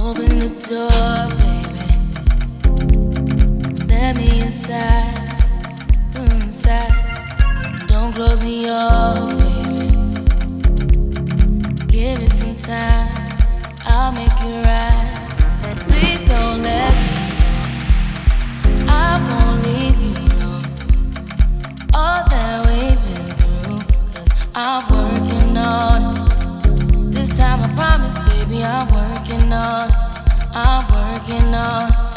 Open the door, baby. Let me inside, inside. Don't close me off, baby. Give it some time, I'll make it right. Please don't let me go. I won't leave you alone. All that we've been through, 'cause I'm working on it. This time I promise, baby, I'm working on it. I'm working on it.